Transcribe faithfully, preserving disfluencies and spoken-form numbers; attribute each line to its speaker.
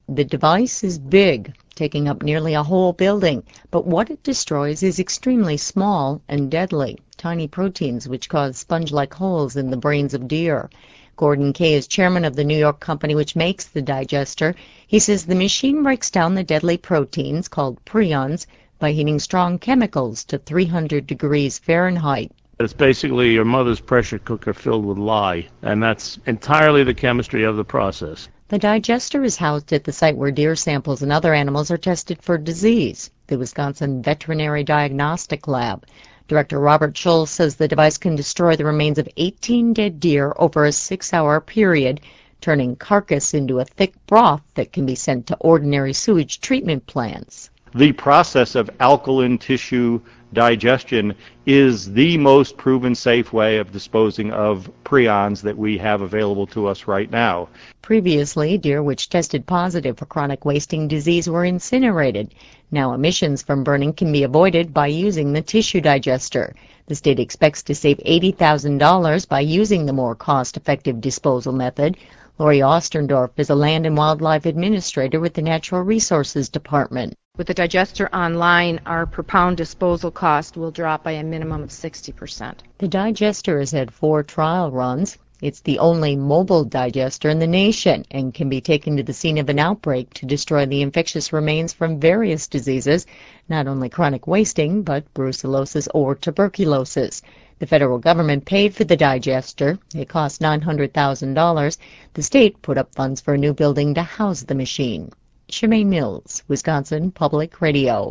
Speaker 1: The device is big, taking up nearly a whole building, but what it destroys is extremely small and deadly, tiny proteins which cause sponge-like holes in the brains of deer. Gordon Kay is chairman of the New York company which makes the digester. He says the machine breaks down the deadly proteins, called prions, by heating strong chemicals to three hundred degrees Fahrenheit.
Speaker 2: It's basically your mother's pressure cooker filled with lye, and that's entirely the chemistry of the process.
Speaker 1: The digester is housed at the site where deer samples and other animals are tested for disease, the Wisconsin Veterinary Diagnostic Lab. Director Robert Schulz says the device can destroy the remains of eighteen dead deer over a six-hour period, turning carcass into a thick broth that can be sent to ordinary sewage treatment plants.
Speaker 3: The process of alkaline tissue digestion is the most proven safe way of disposing of prions that we have available to us right now.
Speaker 1: Previously, deer which tested positive for chronic wasting disease were incinerated. Now emissions from burning can be avoided by using the tissue digester. The state expects to save eighty thousand dollars by using the more cost-effective disposal method. Lori Osterndorf is a land and wildlife administrator with the Natural Resources Department.
Speaker 4: With the digester online, our per pound disposal cost will drop by a minimum of sixty percent.
Speaker 1: The digester has had four trial runs. It's the only mobile digester in the nation and can be taken to the scene of an outbreak to destroy the infectious remains from various diseases, not only chronic wasting, but brucellosis or tuberculosis. The federal government paid for the digester. It cost nine hundred thousand dollars. The state put up funds for a new building to house the machine. Shemaine Mills, Wisconsin Public Radio.